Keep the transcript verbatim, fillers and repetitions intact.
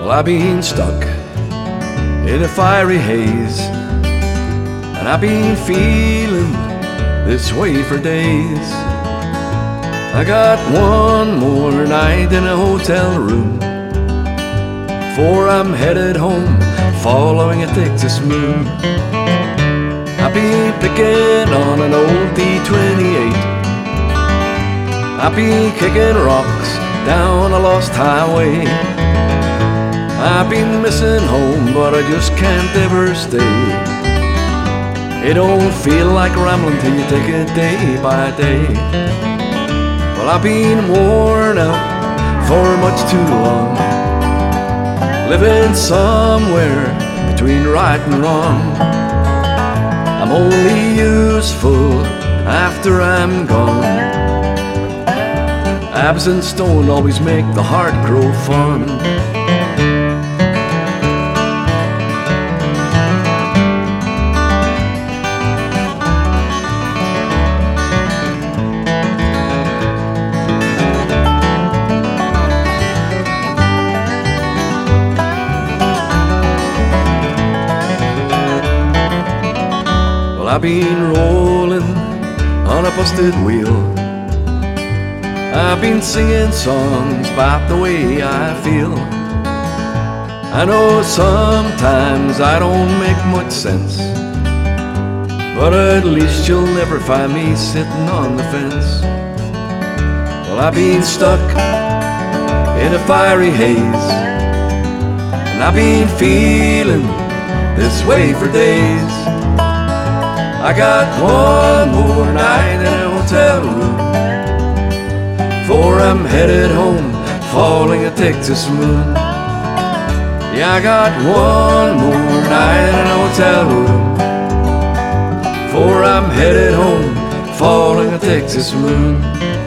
Well, I've been stuck in a fiery haze, and I've been feeling this way for days. I got one more night in a hotel room before I'm headed home, following a Texas moon. I've been picking on an old D twenty-eight. I've been kicking rocks down a lost highway. I've been missing home, but I just can't ever stay. It don't feel like rambling till you take it day by day. Well, I've been worn out for much too long, living somewhere between right and wrong. I'm only useful after I'm gone. Absent stone always make the heart grow fond. I've been rolling on a busted wheel. I've been singing songs about the way I feel. I know sometimes I don't make much sense, but at least you'll never find me sitting on the fence. Well, I've been stuck in a fiery haze, and I've been feeling this way for days. I got one more night in a hotel room before I'm headed home, following a Texas moon. Yeah, I got one more night in a hotel room before I'm headed home, following a Texas moon.